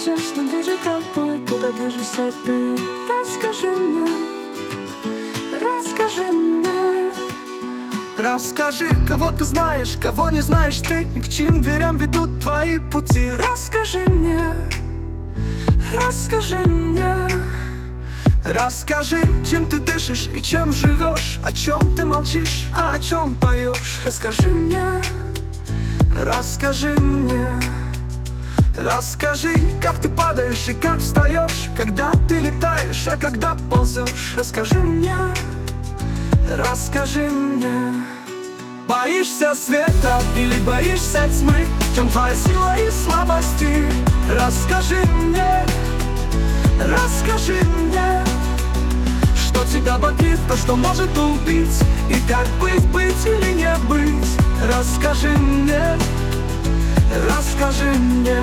сердце движет тобой, куда движешься ты. Расскажи мне, расскажи мне. Расскажи, кого ты знаешь, кого не знаешь ты, и к чьим дверям ведут твои пути. Расскажи мне, расскажи мне. Расскажи, чем ты дышишь и чем живешь, о чем ты молчишь, а о чем поешь. Расскажи мне, расскажи мне. Расскажи, как ты падаешь и как встаешь, когда ты летаешь, а когда ползешь. расскажи мне, Расскажи мне. Боишься света или боишься тьмы? В чем твоя сила и слабости? Расскажи мне, расскажи мне. Что тебя бодрит, то, что может убить, и как быть или не быть. Расскажи мне, расскажи мне.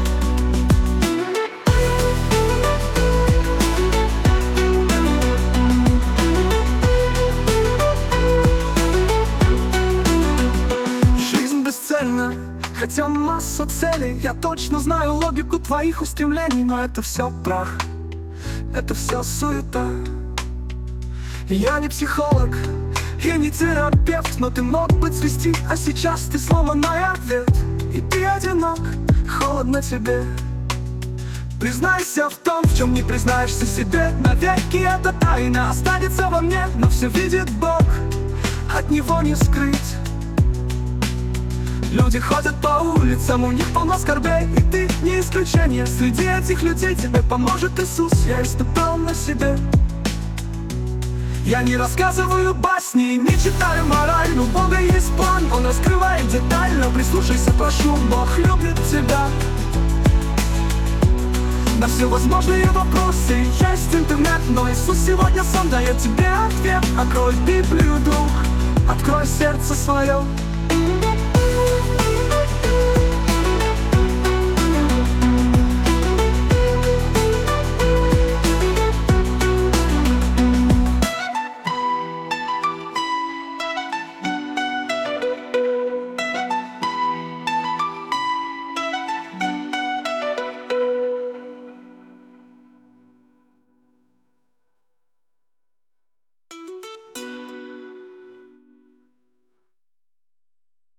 Жизнь бесцельна, хотя масса целей. Я точно знаю логику твоих устремлений, но это все прах, это все суета. Я не психолог и не терапевт, но ты мог бы цвести, а сейчас ты сломанный ответ. И ты одинок, холодно тебе. Признайся в том, в чем не признаешься себе. Навеки эта тайна останется во мне, но все видит Бог, от него не скрыть. Люди ходят по улицам, у них полно скорбей, и ты не исключение. Среди этих людей тебе поможет Иисус, я испытал на себе. Я не рассказываю басни, не читаю мораль, но у Бога есть план, Он раскрывает детально. Прислушайся, прошу, Бог любит тебя. На все возможные вопросы есть интернет, но Иисус сегодня сам дает тебе ответ. Открой Библию, дух, открой сердце свое.